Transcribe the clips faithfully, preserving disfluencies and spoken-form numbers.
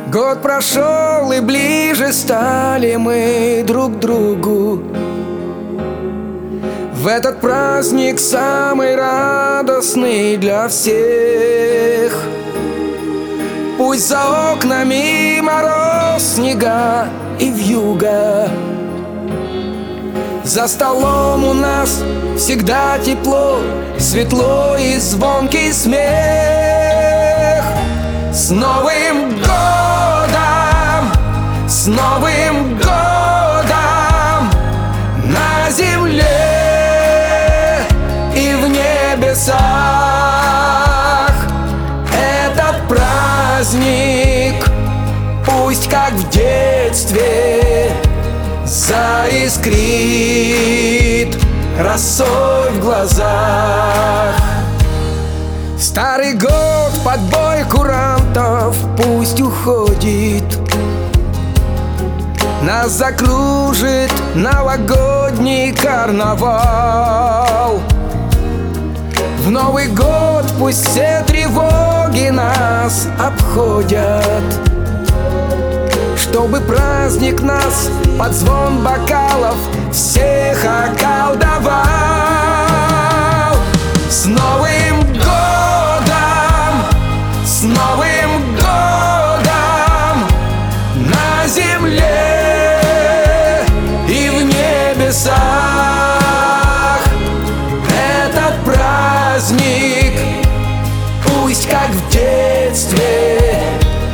Год прошел, и ближе стали мы друг к другу. В этот праздник самый радостный для всех. Пусть за окнами мороз, снега и вьюга, за столом у нас всегда тепло, светло и звонкий смех. С Новым годом! С Новым годом! На земле и в небесах этот праздник, пусть как в детстве, заискрит росой в глазах. Старый год под бой курантов пусть уходит, нас закружит новогодний карнавал. В Новый год пусть все тревоги нас обходят, чтобы праздник нас под звон бокалов всех околдовал. С Новым годом! С Новым годом! На земле и в небесах этот праздник, пусть как в детстве,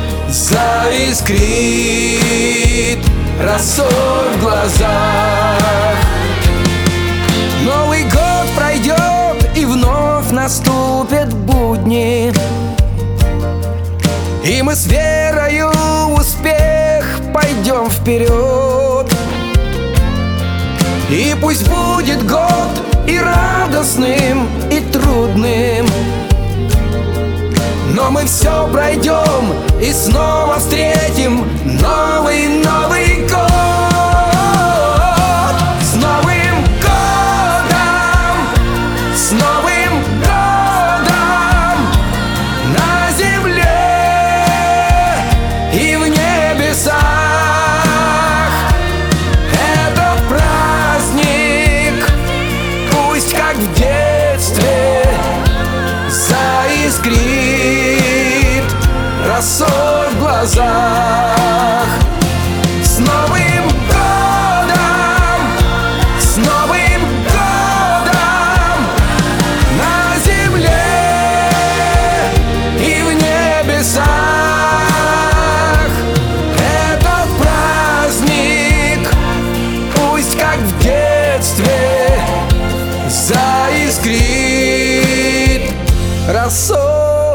заискрит росой в глазах. Новый год пройдет, и вновь наступят будни, и мы с верою в успех пойдем вперед. И пусть будет год и радостным, и трудным, но мы все пройдем и снова встретим новый Новый год. С Новым годом! С Новым годом! На земле и в небесах этот праздник, пусть как в детстве, заискрит росой в глазах. С Новым годом! С Новым годом! На земле и в небесах этот праздник, пусть как в детстве, заискрит росой в глазах.